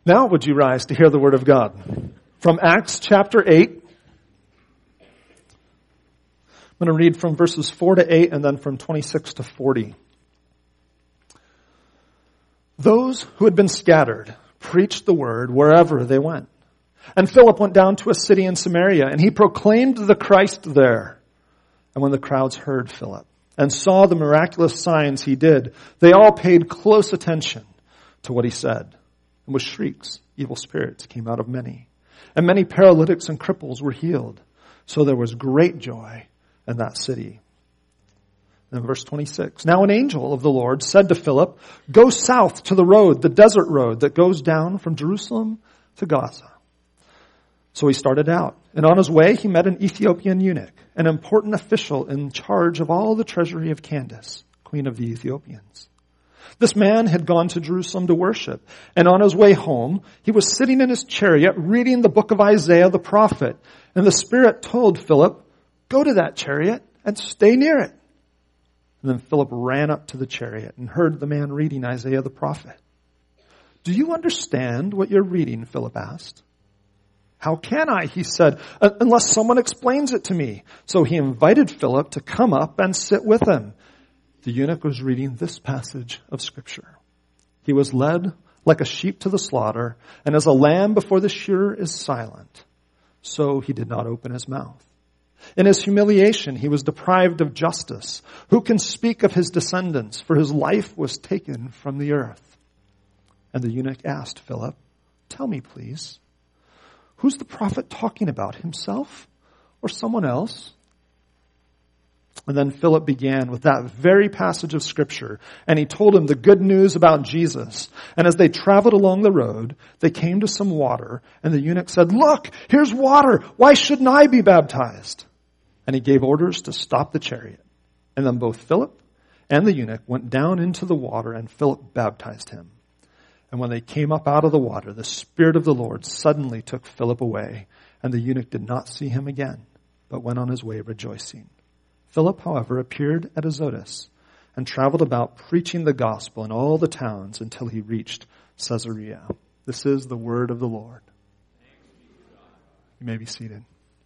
Now would you rise to hear the word of God? From Acts chapter 8. I'm going to read from verses 4 to 8 and then from 26 to 40. Those who had been scattered preached the word wherever they went. And Philip went down to a city in Samaria, and he proclaimed the Christ there. And when the crowds heard Philip and saw the miraculous signs he did, they all paid close attention to what he said. And with shrieks, evil spirits came out of many. And many paralytics and cripples were healed. So there was great joy in that city. In verse 26, now an angel of the Lord said to Philip, go south to the road, the desert road that goes down from Jerusalem to Gaza. So he started out, and on his way he met an Ethiopian eunuch, an important official in charge of all the treasury of Candace, queen of the Ethiopians. This man had gone to Jerusalem to worship, and on his way home, he was sitting in his chariot reading the book of Isaiah the prophet, and the Spirit told Philip, go to that chariot and stay near it. And then Philip ran up to the chariot and heard the man reading Isaiah the prophet. Do you understand what you're reading? Philip asked. How can I, he said, unless someone explains it to me? So he invited Philip to come up and sit with him. The eunuch was reading this passage of Scripture. He was led like a sheep to the slaughter, and as a lamb before the shearer is silent, so he did not open his mouth. In his humiliation, he was deprived of justice. Who can speak of his descendants? For his life was taken from the earth. And the eunuch asked Philip, tell me, please, who's the prophet talking about, himself or someone else? And then Philip began with that very passage of Scripture, and he told him the good news about Jesus. And as they traveled along the road, they came to some water, and the eunuch said, look, here's water. Why shouldn't I be baptized? And he gave orders to stop the chariot. And then both Philip and the eunuch went down into the water, and Philip baptized him. And when they came up out of the water, the Spirit of the Lord suddenly took Philip away, and the eunuch did not see him again, but went on his way rejoicing. Philip, however, appeared at Azotus and traveled about preaching the gospel in all the towns until he reached Caesarea. This is the word of the Lord. You may be seated.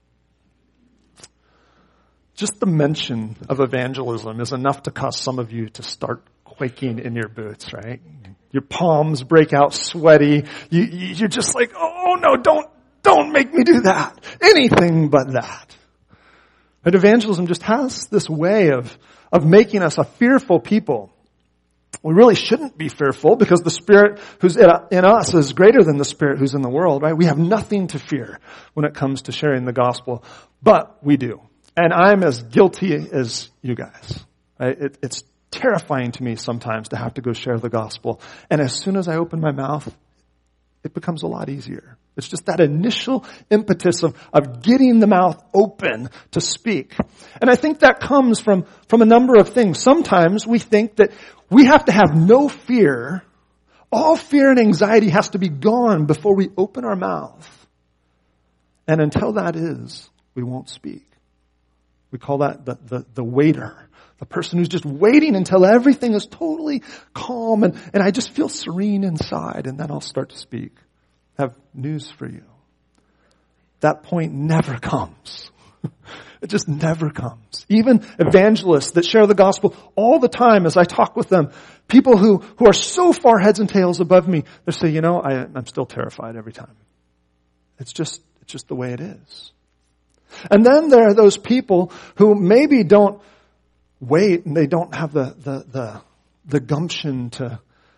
Just the mention of evangelism is enough to cause some of you to start quaking in your boots, right? Your palms break out sweaty. You're just like, oh no, don't make me do that. Anything but that. But evangelism just has this way of making us a fearful people. We really shouldn't be fearful because the Spirit who's in us is greater than the Spirit who's in the world, right? We have nothing to fear when it comes to sharing the gospel, but we do. And I'm as guilty as you guys. Right? It's terrifying to me sometimes to have to go share the gospel. And as soon as I open my mouth, it becomes a lot easier. It's just that initial impetus of getting the mouth open to speak. And I think that comes from a number of things. Sometimes we think that we have to have no fear. All fear and anxiety has to be gone before we open our mouth. And until that is, we won't speak. We call that the waiter. The person who's just waiting until everything is totally calm and I just feel serene inside, and then I'll start to speak. I have news for you. That point never comes. It just never comes. Even evangelists that share the gospel all the time, as I talk with them, people who are so far heads and tails above me, they say, I'm still terrified every time. It's just the way it is. And then there are those people who maybe don't wait, and they don't have the gumption to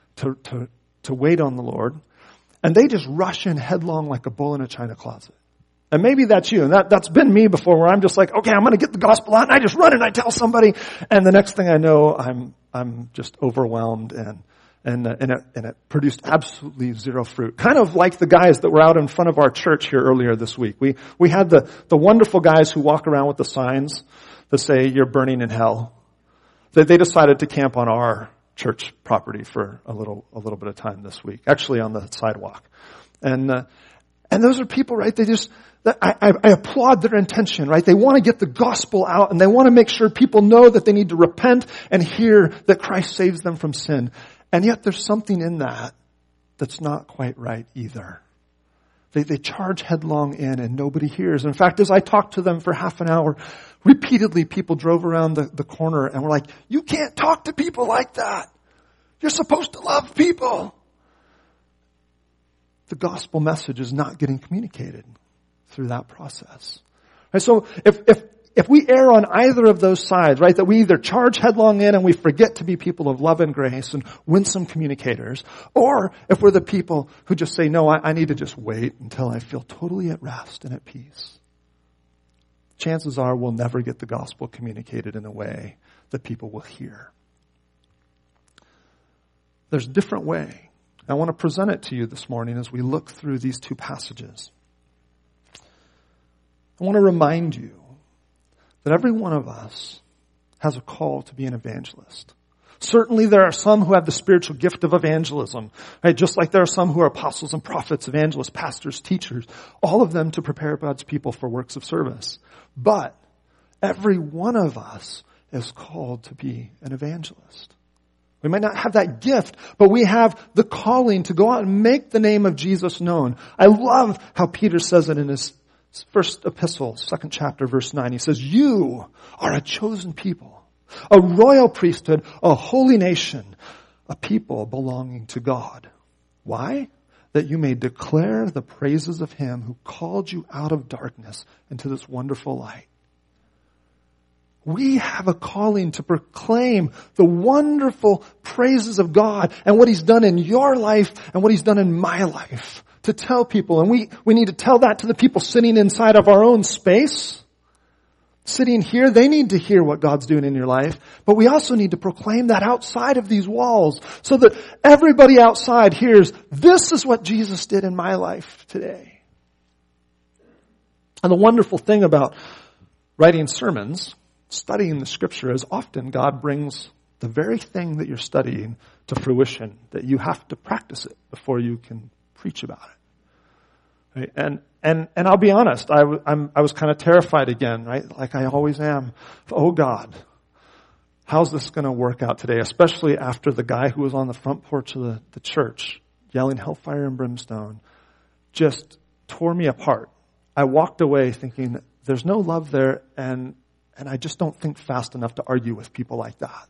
wait on the Lord, and they just rush in headlong like a bull in a china closet. And maybe that's you, and that's been me before, where I'm just like, okay, I'm going to get the gospel out, and I just run and I tell somebody, and the next thing I know, I'm just overwhelmed, and it produced absolutely zero fruit. Kind of like the guys that were out in front of our church here earlier this week. We had the wonderful guys who walk around with the signs that say you're burning in hell. They decided to camp on our church property for a little bit of time this week, actually on the sidewalk. And those are people, right? I applaud their intention, right? They want to get the gospel out, and they want to make sure people know that they need to repent and hear that Christ saves them from sin. And yet there's something in that that's not quite right either. They charge headlong in and nobody hears. In fact, as I talked to them for half an hour, repeatedly people drove around the corner and were like, you can't talk to people like that. You're supposed to love people. The gospel message is not getting communicated through that process. Right, so if we err on either of those sides, right, that we either charge headlong in and we forget to be people of love and grace and winsome communicators, or if we're the people who just say, no, I need to just wait until I feel totally at rest and at peace, chances are we'll never get the gospel communicated in a way that people will hear. There's a different way. I want to present it to you this morning as we look through these two passages. I want to remind you that every one of us has a call to be an evangelist. Certainly there are some who have the spiritual gift of evangelism, right? Just like there are some who are apostles and prophets, evangelists, pastors, teachers, all of them to prepare God's people for works of service. But every one of us is called to be an evangelist. We might not have that gift, but we have the calling to go out and make the name of Jesus known. I love how Peter says it in his first epistle, 2nd chapter, verse 9. He says, you are a chosen people, a royal priesthood, a holy nation, a people belonging to God. Why? That you may declare the praises of him who called you out of darkness into this wonderful light. We have a calling to proclaim the wonderful praises of God and what he's done in your life and what he's done in my life. To tell people, and we need to tell that to the people sitting inside of our own space. Sitting here, they need to hear what God's doing in your life, but we also need to proclaim that outside of these walls so that everybody outside hears, this is what Jesus did in my life today. And the wonderful thing about writing sermons, studying the scripture, is often God brings the very thing that you're studying to fruition, that you have to practice it before you can preach about it. Right? And I'll be honest, I was kind of terrified again, right? Like I always am. Oh God, how's this going to work out today? Especially after the guy who was on the front porch of the church yelling hellfire and brimstone just tore me apart. I walked away thinking there's no love there, and I just don't think fast enough to argue with people like that.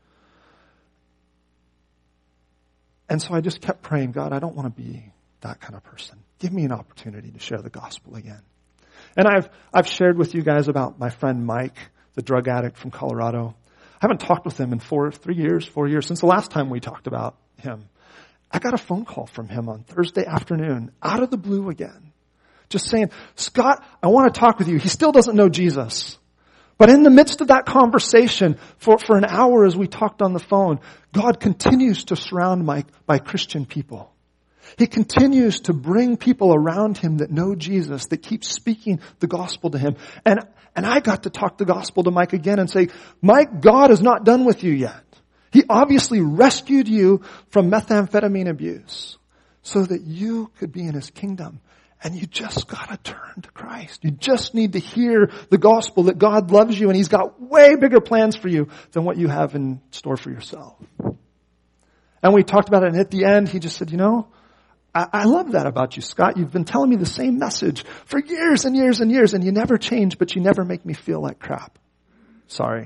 And so I just kept praying, God, I don't want to be that kind of person. Give me an opportunity to share the gospel again. And I've shared with you guys about my friend Mike, the drug addict from Colorado. I haven't talked with him in 4 years, since the last time we talked about him. I got a phone call from him on Thursday afternoon, out of the blue again, just saying, Scott, I want to talk with you. He still doesn't know Jesus. But in the midst of that conversation, for an hour as we talked on the phone, God continues to surround Mike by Christian people. He continues to bring people around him that know Jesus, that keep speaking the gospel to him. And I got to talk the gospel to Mike again and say, Mike, God is not done with you yet. He obviously rescued you from methamphetamine abuse so that you could be in his kingdom. And you just got to turn to Christ. You just need to hear the gospel that God loves you and he's got way bigger plans for you than what you have in store for yourself. And we talked about it, and at the end he just said, I love that about you, Scott. You've been telling me the same message for years and years and years, and you never change, but you never make me feel like crap. Sorry.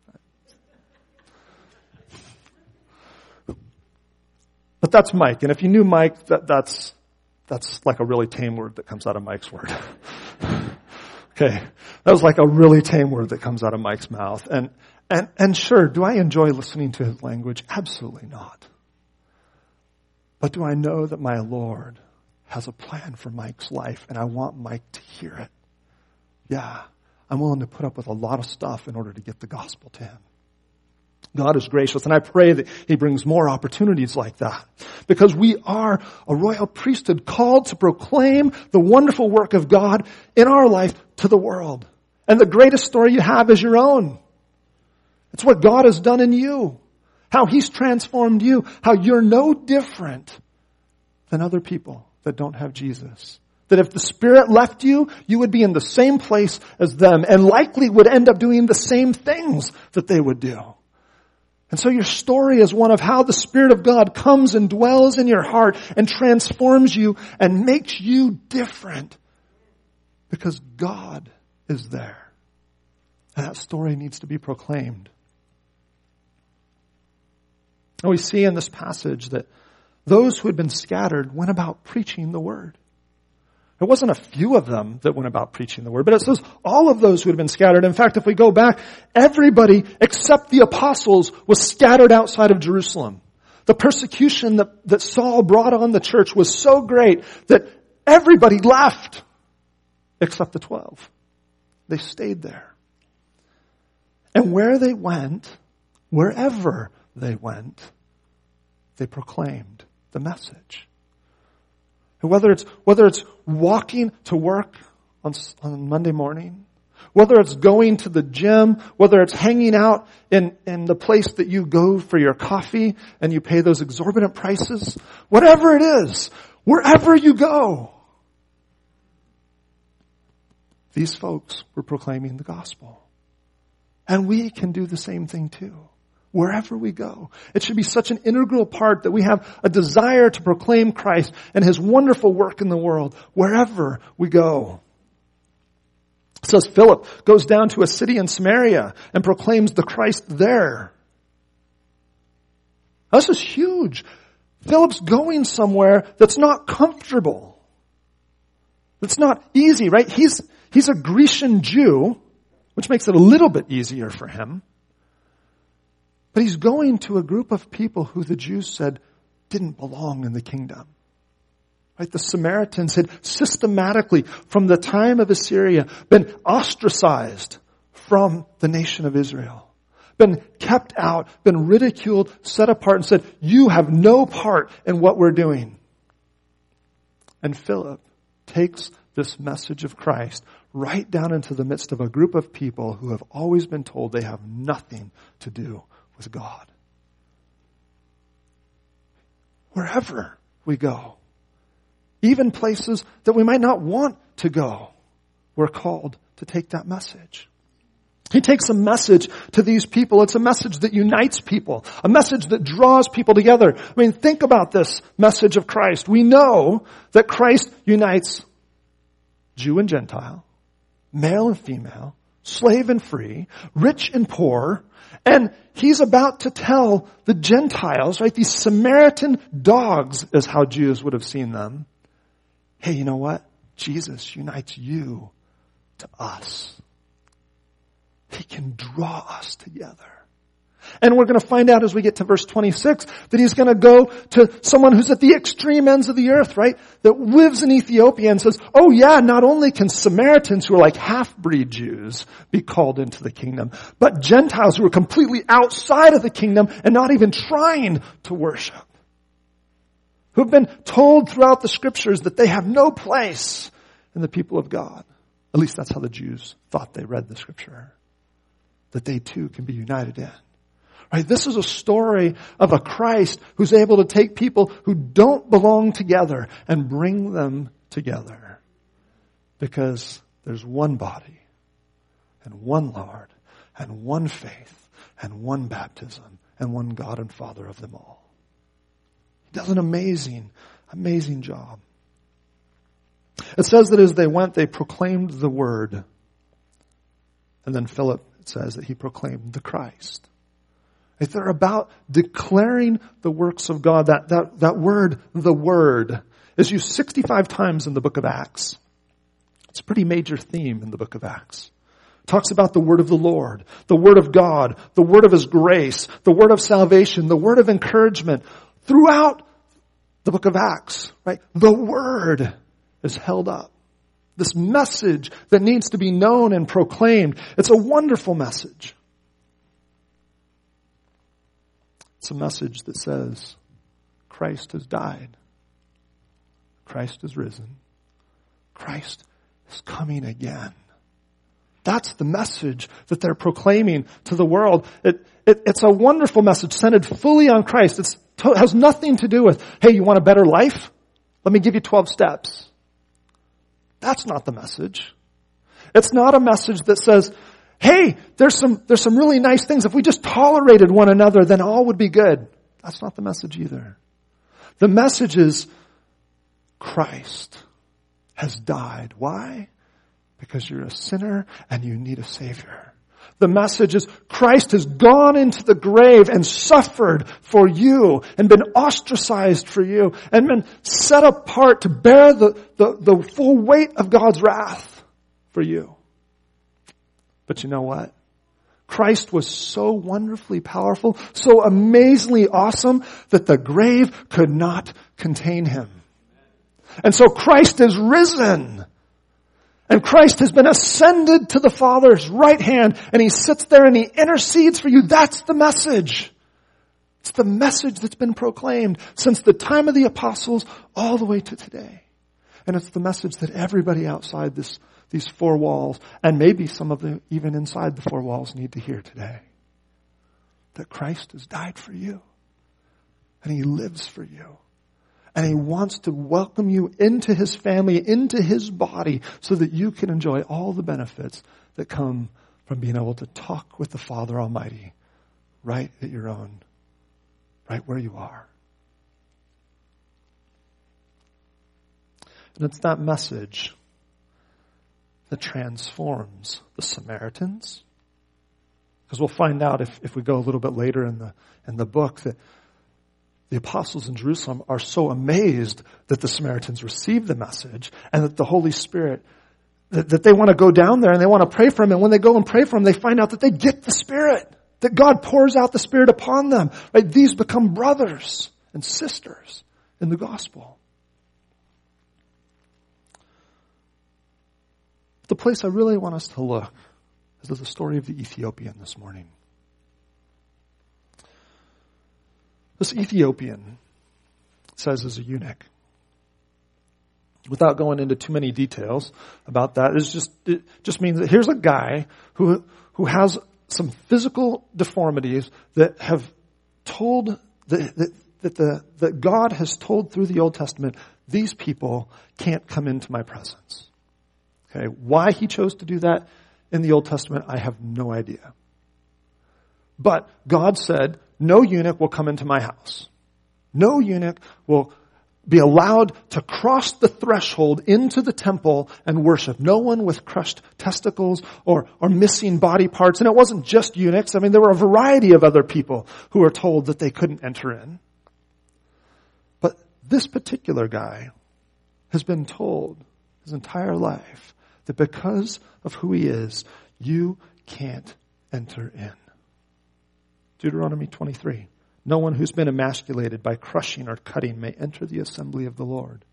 But that's Mike. And if you knew Mike, that's like a really tame word that comes out of Mike's word. Okay. That was like a really tame word that comes out of Mike's mouth. And sure, do I enjoy listening to his language? Absolutely not. But do I know that my Lord has a plan for Mike's life and I want Mike to hear it? Yeah. I'm willing to put up with a lot of stuff in order to get the gospel to him. God is gracious, and I pray that he brings more opportunities like that. Because we are a royal priesthood called to proclaim the wonderful work of God in our life to the world. And the greatest story you have is your own. It's what God has done in you. How he's transformed you. How you're no different than other people that don't have Jesus. That if the Spirit left you, you would be in the same place as them and likely would end up doing the same things that they would do. And so your story is one of how the Spirit of God comes and dwells in your heart and transforms you and makes you different because God is there. And that story needs to be proclaimed. And we see in this passage that those who had been scattered went about preaching the word. It wasn't a few of them that went about preaching the word, but it says all of those who had been scattered. In fact, if we go back, everybody except the apostles was scattered outside of Jerusalem. The persecution that Saul brought on the church was so great that everybody left except the 12. They stayed there. And where they went, wherever they went, they proclaimed the message. And whether it's walking to work on Monday morning, whether it's going to the gym, whether it's hanging out in the place that you go for your coffee and you pay those exorbitant prices, whatever it is, wherever you go, these folks were proclaiming the gospel. And we can do the same thing too. Wherever we go. It should be such an integral part that we have a desire to proclaim Christ and His wonderful work in the world wherever we go. It says Philip goes down to a city in Samaria and proclaims the Christ there. This is huge. Philip's going somewhere that's not comfortable. It's not easy, right? He's a Grecian Jew, which makes it a little bit easier for him. But he's going to a group of people who the Jews said didn't belong in the kingdom. Right? The Samaritans had systematically, from the time of Assyria, been ostracized from the nation of Israel. Been kept out, been ridiculed, set apart, and said, you have no part in what we're doing. And Philip takes this message of Christ right down into the midst of a group of people who have always been told they have nothing to do with God. Wherever we go, even places that we might not want to go, we're called to take that message. He takes a message to these people. It's a message that unites people, a message that draws people together. I mean, think about this message of Christ. We know that Christ unites Jew and Gentile, male and female, slave and free, rich and poor, and he's about to tell the Gentiles, right, these Samaritan dogs is how Jews would have seen them. Hey, you know what? Jesus unites you to us. He can draw us together. And we're going to find out as we get to verse 26 that he's going to go to someone who's at the extreme ends of the earth, right? That lives in Ethiopia and says, oh yeah, not only can Samaritans who are like half-breed Jews be called into the kingdom, but Gentiles who are completely outside of the kingdom and not even trying to worship. Who've been told throughout the scriptures that they have no place in the people of God. At least that's how the Jews thought they read the scripture. That they too can be united in. Right? This is a story of a Christ who's able to take people who don't belong together and bring them together. Because there's one body and one Lord and one faith and one baptism and one God and Father of them all. He does an amazing, amazing job. It says that as they went, they proclaimed the word. And then Philip, it says that he proclaimed the Christ. If they're about declaring the works of God, that word, the word, is used 65 times in the book of Acts. It's a pretty major theme in the book of Acts. It talks about the word of the Lord, the word of God, the word of His grace, the word of salvation, the word of encouragement. Throughout the book of Acts, right? The word is held up. This message that needs to be known and proclaimed. It's a wonderful message. It's a message that says, Christ has died. Christ is risen. Christ is coming again. That's the message that they're proclaiming to the world. It's a wonderful message centered fully on Christ. It has nothing to do with, hey, you want a better life? Let me give you 12 steps. That's not the message. It's not a message that says, hey, there's some really nice things. If we just tolerated one another, then all would be good. That's not the message either. The message is Christ has died. Why? Because you're a sinner and you need a Savior. The message is Christ has gone into the grave and suffered for you and been ostracized for you and been set apart to bear the full weight of God's wrath for you. But you know what? Christ was so wonderfully powerful, so amazingly awesome that the grave could not contain him. And so Christ is risen. And Christ has been ascended to the Father's right hand, and he sits there and he intercedes for you. That's the message. It's the message that's been proclaimed since the time of the apostles all the way to today. And it's the message that everybody outside these four walls, and maybe some of them even inside the four walls, need to hear today. That Christ has died for you, and he lives for you. And he wants to welcome you into his family, into his body, so that you can enjoy all the benefits that come from being able to talk with the Father Almighty right at your own, right where you are. And it's that message that transforms the Samaritans. Because we'll find out if we go a little bit later in the book that the apostles in Jerusalem are so amazed that the Samaritans receive the message and that the Holy Spirit, that they want to go down there and they want to pray for him. And when they go and pray for him, they find out that they get the Spirit, that God pours out the Spirit upon them. Right? These become brothers and sisters in the gospel. The place I really want us to look is at the story of the Ethiopian this morning. This Ethiopian says is a eunuch. Without going into too many details about that, it just means that here's a guy who has some physical deformities that have told that God has told through the Old Testament, these people can't come into my presence. Okay, why he chose to do that in the Old Testament, I have no idea. But God said, no eunuch will come into my house. No eunuch will be allowed to cross the threshold into the temple and worship. No one with crushed testicles or missing body parts. And it wasn't just eunuchs. I mean, there were a variety of other people who were told that they couldn't enter in. But this particular guy has been told his entire life that because of who he is, you can't enter in. Deuteronomy 23. No one who's been emasculated by crushing or cutting may enter the assembly of the Lord.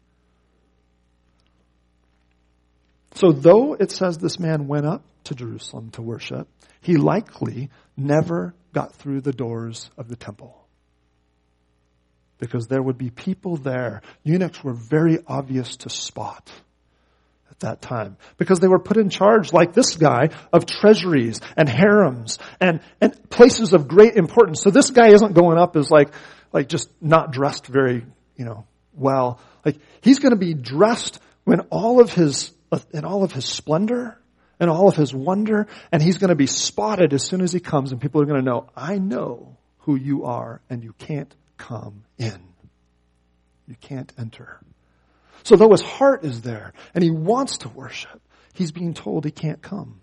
So though it says this man went up to Jerusalem to worship, he likely never got through the doors of the temple. Because there would be people there. Eunuchs were very obvious to spot at that time. Because they were put in charge, like this guy, of treasuries and harems and places of great importance. So this guy isn't going up as like just not dressed very, well. Like he's going to be dressed in all of his splendor and all of his wonder, and he's going to be spotted as soon as he comes, and people are going to know, I know who you are, and you can't come in. You can't enter. So though his heart is there and he wants to worship, he's being told he can't come.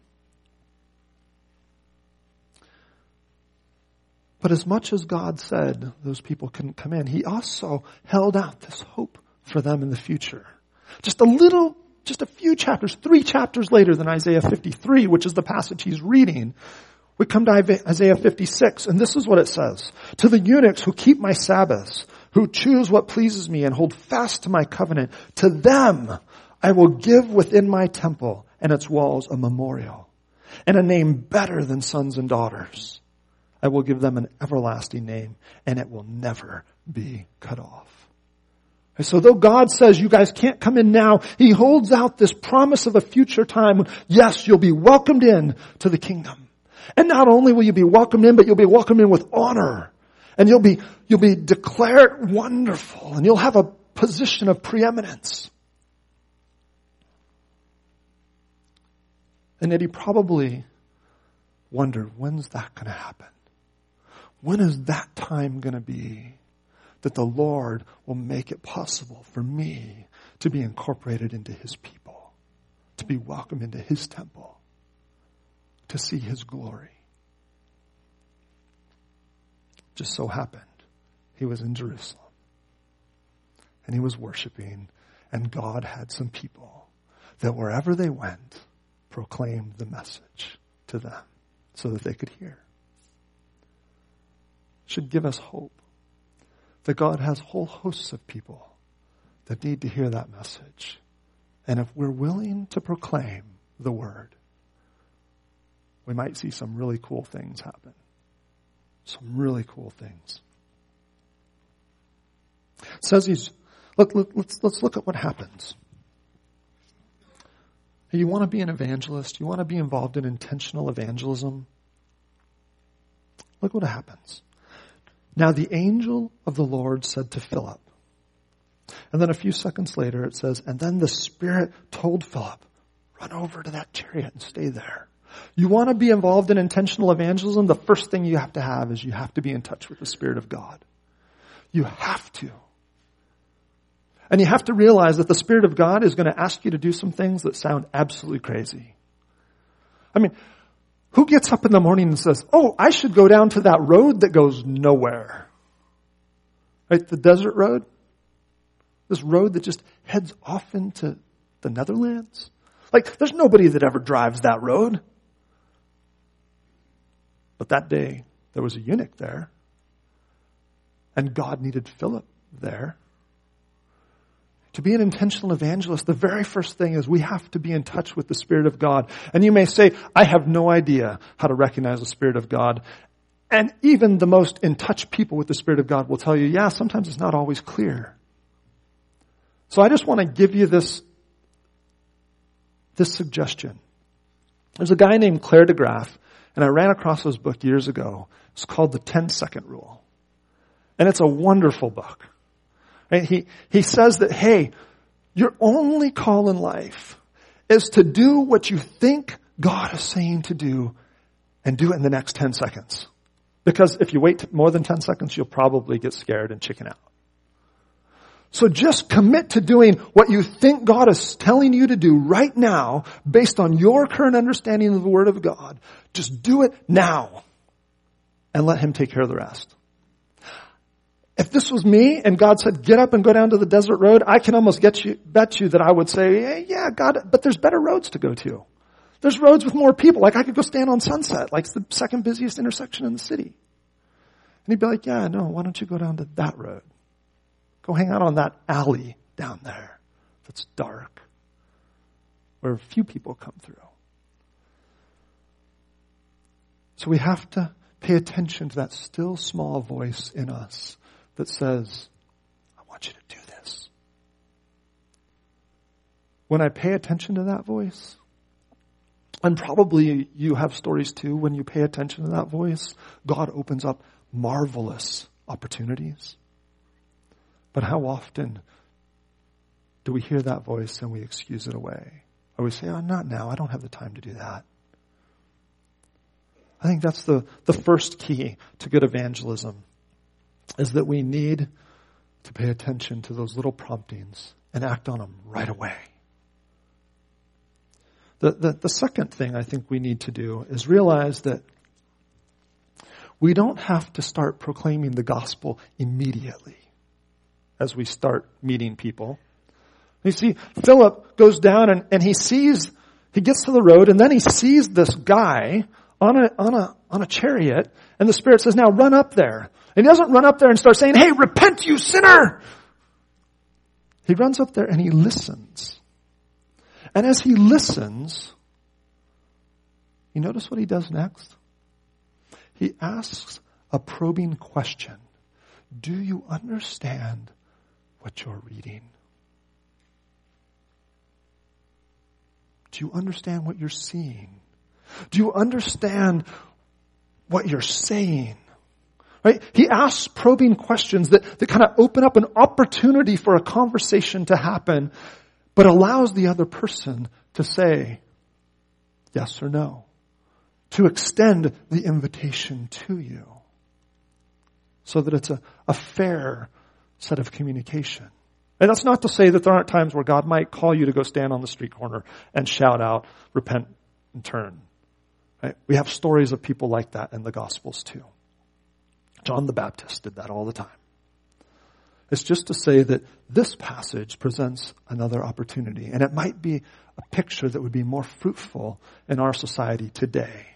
But as much as God said those people couldn't come in, he also held out this hope for them in the future. Just a few chapters, 3 chapters later than Isaiah 53, which is the passage he's reading, we come to Isaiah 56, and this is what it says. To the eunuchs who keep my Sabbaths, who choose what pleases me and hold fast to my covenant, to them I will give within my temple and its walls a memorial and a name better than sons and daughters. I will give them an everlasting name, and it will never be cut off. And so though God says you guys can't come in now, he holds out this promise of a future time when, yes, you'll be welcomed in to the kingdom. And not only will you be welcomed in, but you'll be welcomed in with honor. And you'll be declared wonderful, and you'll have a position of preeminence. And yet he probably wondered, when's that going to happen? When is that time going to be that the Lord will make it possible for me to be incorporated into his people, to be welcomed into his temple, to see his glory? Just so happened, he was in Jerusalem, and he was worshiping, and God had some people that wherever they went, proclaimed the message to them so that they could hear. Should give us hope that God has whole hosts of people that need to hear that message. And if we're willing to proclaim the word, we might see some really cool things happen. Some really cool things. It says let's look at what happens. You want to be an evangelist? You want to be involved in intentional evangelism? Look what happens. Now the angel of the Lord said to Philip, and then a few seconds later it says, and then the Spirit told Philip, run over to that chariot and stay there. You want to be involved in intentional evangelism? The first thing you have to have is you have to be in touch with the Spirit of God. You have to. And you have to realize that the Spirit of God is going to ask you to do some things that sound absolutely crazy. I mean, who gets up in the morning and says, oh, I should go down to that road that goes nowhere? Right, the desert road? This road that just heads off into the Netherlands? Like, there's nobody that ever drives that road. But that day, there was a eunuch there. And God needed Philip there. To be an intentional evangelist, the very first thing is we have to be in touch with the Spirit of God. And you may say, I have no idea how to recognize the Spirit of God. And even the most in touch people with the Spirit of God will tell you, yeah, sometimes it's not always clear. So I just want to give you this suggestion. There's a guy named Claire DeGraff, and I ran across his book years ago. It's called The 10-Second Rule. And it's a wonderful book. Right? He says that, hey, your only call in life is to do what you think God is saying to do and do it in the next 10 seconds. Because if you wait more than 10 seconds, you'll probably get scared and chicken out. So just commit to doing what you think God is telling you to do right now based on your current understanding of the Word of God. Just do it now and let Him take care of the rest. If this was me and God said, get up and go down to the desert road, I can almost bet you that I would say, hey, yeah, God, but there's better roads to go to. There's roads with more people. Like I could go stand on Sunset, like it's the second busiest intersection in the city. And he'd be like, yeah, no, why don't you go down to that road? Go hang out on that alley down there that's dark, where few people come through. So we have to pay attention to that still small voice in us that says, I want you to do this. When I pay attention to that voice, and probably you have stories too, when you pay attention to that voice, God opens up marvelous opportunities. But how often do we hear that voice and we excuse it away? Or we say, oh, not now, I don't have the time to do that. I think that's the first key to good evangelism, is that we need to pay attention to those little promptings and act on them right away. The second thing I think we need to do is realize that we don't have to start proclaiming the gospel immediately as we start meeting people. You see, Philip goes down and he gets to the road, and then he sees this guy on a chariot, and the Spirit says, now run up there. And he doesn't run up there and start saying, hey, repent, you sinner. He runs up there and he listens. And as he listens, you notice what he does next? He asks a probing question. Do you understand what you're reading? Do you understand what you're seeing? Do you understand what you're saying? Right? He asks probing questions that kind of open up an opportunity for a conversation to happen, but allows the other person to say yes or no, to extend the invitation to you so that it's a fair set of communication. And that's not to say that there aren't times where God might call you to go stand on the street corner and shout out, repent and turn. Right? We have stories of people like that in the Gospels too. John the Baptist did that all the time. It's just to say that this passage presents another opportunity, and it might be a picture that would be more fruitful in our society today.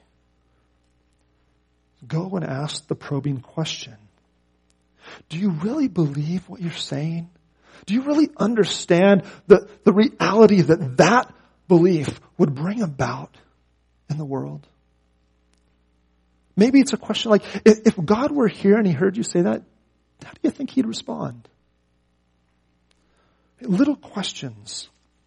Go and ask the probing question. Do you really believe what you're saying? Do you really understand the reality that belief would bring about in the world? Maybe it's a question like, if God were here and he heard you say that, how do you think he'd respond? Little questions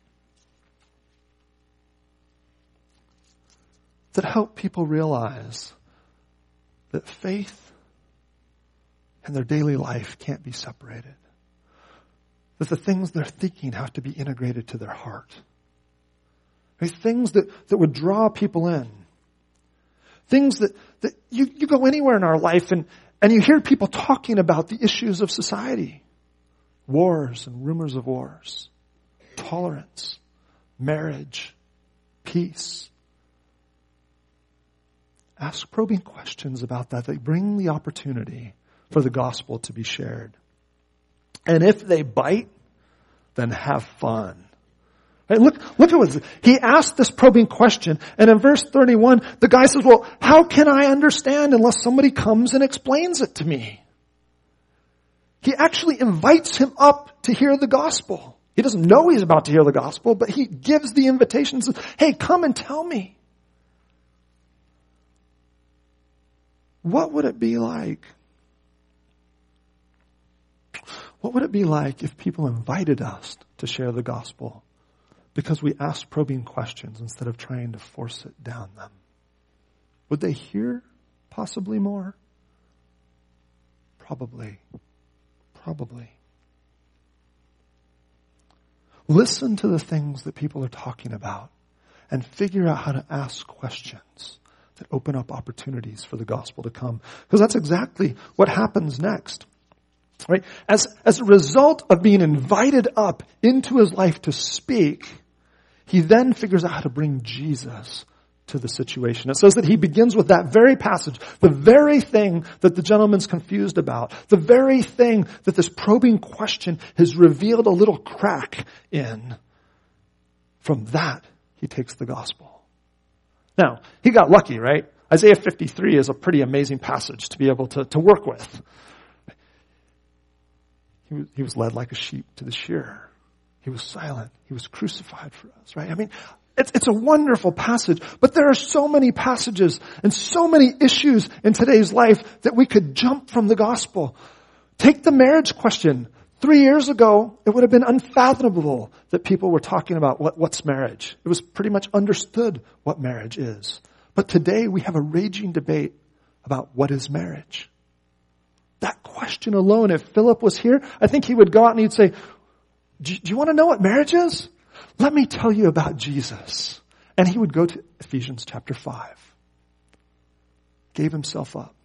that help people realize that faith and their daily life can't be separated. That the things they're thinking have to be integrated to their heart. Right? Things that would draw people in. Things that you go anywhere in our life and you hear people talking about the issues of society. Wars and rumors of wars. Tolerance. Marriage. Peace. Ask probing questions about that. They bring the opportunity for the gospel to be shared. And if they bite, then have fun. Right, look at what he asked this probing question. And in verse 31, the guy says, well, how can I understand unless somebody comes and explains it to me? He actually invites him up to hear the gospel. He doesn't know he's about to hear the gospel, but he gives the invitation and says, hey, come and tell me. What would it be like? What would it be like if people invited us to share the gospel because we asked probing questions instead of trying to force it down them? Would they hear possibly more? Probably. Listen to the things that people are talking about and figure out how to ask questions that open up opportunities for the gospel to come. Because that's exactly what happens next. Right? As a result of being invited up into his life to speak, he then figures out how to bring Jesus to the situation. It says that he begins with that very passage, the very thing that the gentleman's confused about, the very thing that this probing question has revealed a little crack in. From that, he takes the gospel. Now, he got lucky, right? Isaiah 53 is a pretty amazing passage to be able to work with. He was led like a sheep to the shearer. He was silent. He was crucified for us, right? I mean, it's a wonderful passage, but there are so many passages and so many issues in today's life that we could jump from the gospel. Take the marriage question. 3 years ago, it would have been unfathomable that people were talking about what's marriage. It was pretty much understood what marriage is. But today we have a raging debate about what is marriage. That question alone, if Philip was here, I think he would go out and he'd say, do you want to know what marriage is? Let me tell you about Jesus. And he would go to Ephesians chapter 5. Gave himself up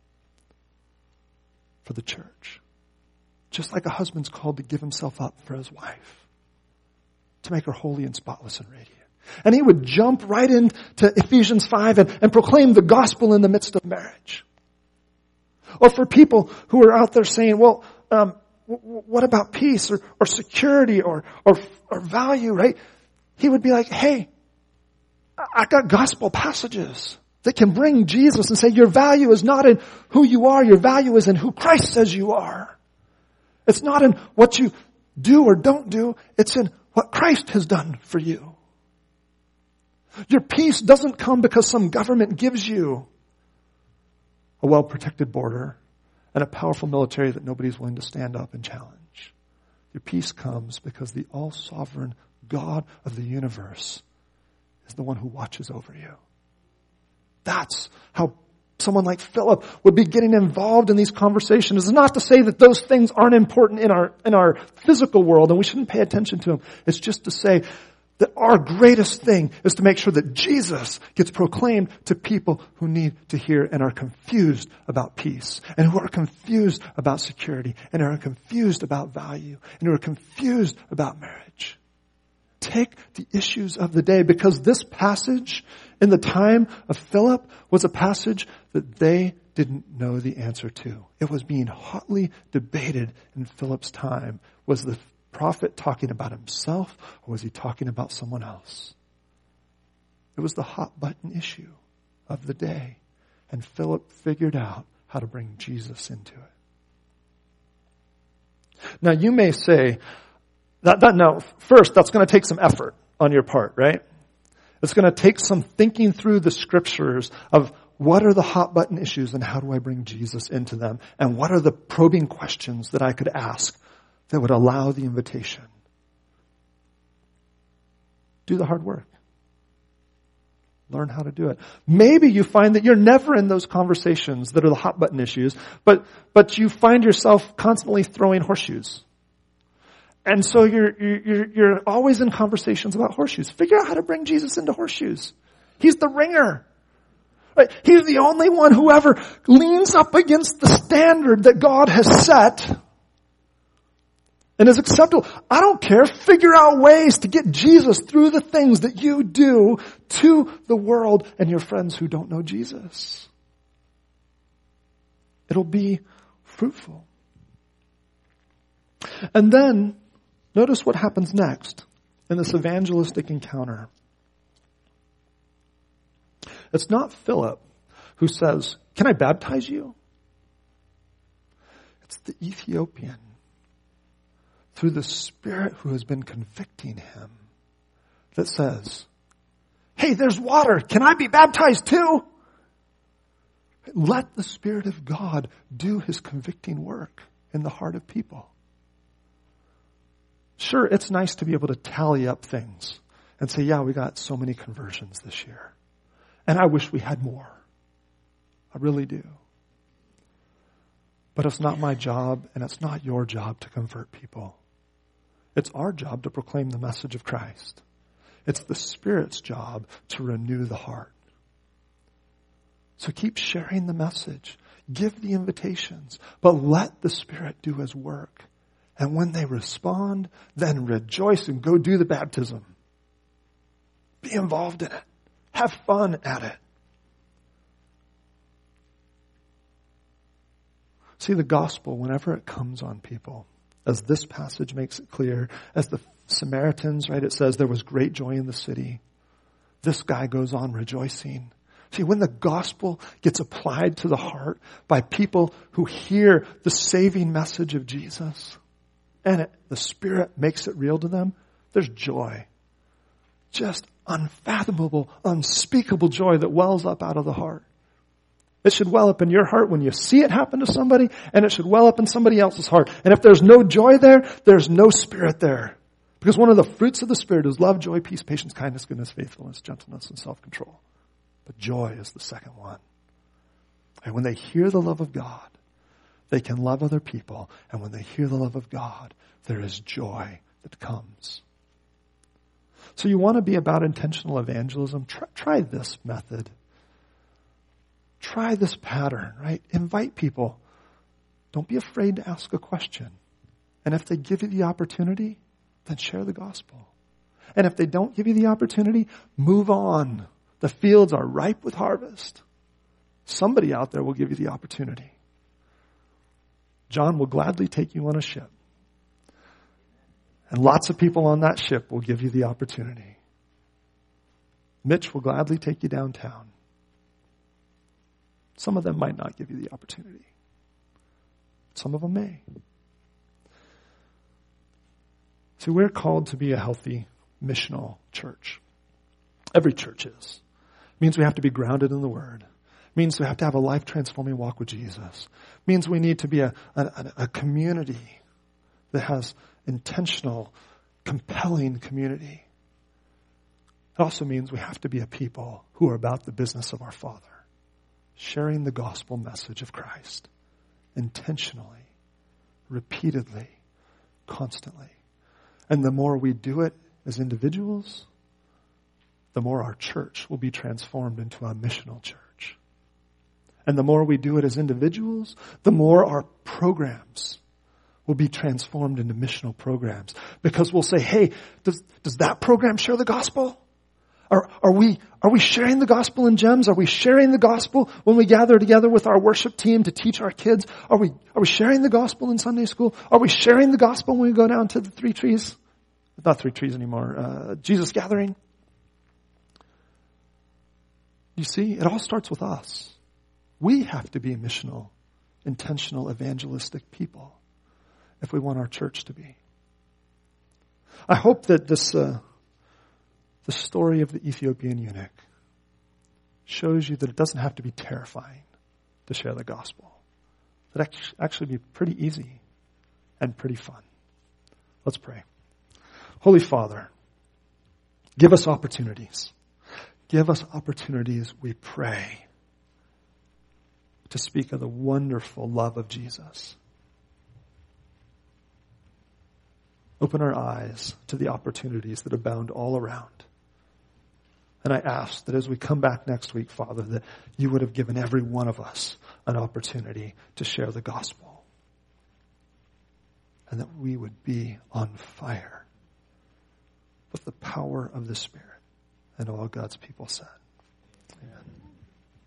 for the church. Just like a husband's called to give himself up for his wife. To make her holy and spotless and radiant. And he would jump right into Ephesians 5 and proclaim the gospel in the midst of marriage. Or for people who are out there saying, well, what about peace or security or value, right? He would be like, hey, I got gospel passages that can bring Jesus and say your value is not in who you are, your value is in who Christ says you are. It's not in what you do or don't do, it's in what Christ has done for you. Your peace doesn't come because some government gives you a well-protected border and a powerful military that nobody's willing to stand up and challenge. Your peace comes because the all-sovereign God of the universe is the one who watches over you. That's how someone like Philip would be getting involved in these conversations. It's not to say that those things aren't important in our physical world and we shouldn't pay attention to them. It's just to say That our greatest thing is to make sure that Jesus gets proclaimed to people who need to hear and are confused about peace, and who are confused about security, and who are confused about value, and who are confused about marriage. Take the issues of the day, because this passage in the time of Philip was a passage that they didn't know the answer to. It was being hotly debated in Philip's time. Was the prophet talking about himself, or was he talking about someone else? It was the hot button issue of the day, and Philip figured out how to bring Jesus into it. Now you may say, now first, that's going to take some effort on your part, right? It's going to take some thinking through the scriptures of what are the hot button issues and how do I bring Jesus into them, and what are the probing questions that I could ask that would allow the invitation. Do the hard work. Learn how to do it. Maybe you find that you're never in those conversations that are the hot button issues, but you find yourself constantly throwing horseshoes. And so you're always in conversations about horseshoes. Figure out how to bring Jesus into horseshoes. He's the ringer. Right? He's the only one who ever leans up against the standard that God has set and is acceptable. I don't care. Figure out ways to get Jesus through the things that you do to the world and your friends who don't know Jesus. It'll be fruitful. And then, notice what happens next in this evangelistic encounter. It's not Philip who says, "Can I baptize you?" It's the Ethiopian, through the Spirit who has been convicting him, that says, "Hey, there's water. Can I be baptized too?" Let the Spirit of God do His convicting work in the heart of people. Sure, it's nice to be able to tally up things and say, yeah, we got so many conversions this year. And I wish we had more. I really do. But it's not my job, and it's not your job to convert people. It's our job to proclaim the message of Christ. It's the Spirit's job to renew the heart. So keep sharing the message. Give the invitations. But let the Spirit do His work. And when they respond, then rejoice and go do the baptism. Be involved in it. Have fun at it. See, the gospel, whenever it comes on people, as this passage makes it clear, as the Samaritans, right, it says there was great joy in the city. This guy goes on rejoicing. See, when the gospel gets applied to the heart by people who hear the saving message of Jesus, and the Spirit makes it real to them, there's joy. Just unfathomable, unspeakable joy that wells up out of the heart. It should well up in your heart when you see it happen to somebody, and it should well up in somebody else's heart. And if there's no joy there, there's no Spirit there. Because one of the fruits of the Spirit is love, joy, peace, patience, kindness, goodness, faithfulness, gentleness, and self-control. But joy is the second one. And when they hear the love of God, they can love other people. And when they hear the love of God, there is joy that comes. So you want to be about intentional evangelism? Try this method. Try this pattern, right? Invite people. Don't be afraid to ask a question. And if they give you the opportunity, then share the gospel. And if they don't give you the opportunity, move on. The fields are ripe with harvest. Somebody out there will give you the opportunity. John will gladly take you on a ship. And lots of people on that ship will give you the opportunity. Mitch will gladly take you downtown. Some of them might not give you the opportunity. Some of them may. See, we're called to be a healthy missional church. Every church is. It means we have to be grounded in the Word. It means we have to have a life-transforming walk with Jesus. It means we need to be a community that has intentional, compelling community. It also means we have to be a people who are about the business of our Father, sharing the gospel message of Christ intentionally, repeatedly, constantly. And the more we do it as individuals, the more our church will be transformed into a missional church. And the more we do it as individuals, the more our programs will be transformed into missional programs. Because we'll say, hey, does that program share the gospel? Are we sharing the gospel in GEMS? Are we sharing the gospel when we gather together with our worship team to teach our kids? Are we sharing the gospel in Sunday school? Are we sharing the gospel when we go down to the Three Trees? Not Three Trees anymore. Jesus Gathering. You see, it all starts with us. We have to be missional, intentional, evangelistic people if we want our church to be. I hope that the story of the Ethiopian eunuch shows you that it doesn't have to be terrifying to share the gospel. It actually be pretty easy and pretty fun. Let's pray. Holy Father, give us opportunities. Give us opportunities, we pray, to speak of the wonderful love of Jesus. Open our eyes to the opportunities that abound all around. And I ask that as we come back next week, Father, that you would have given every one of us an opportunity to share the gospel. And that we would be on fire with the power of the Spirit. And all God's people said.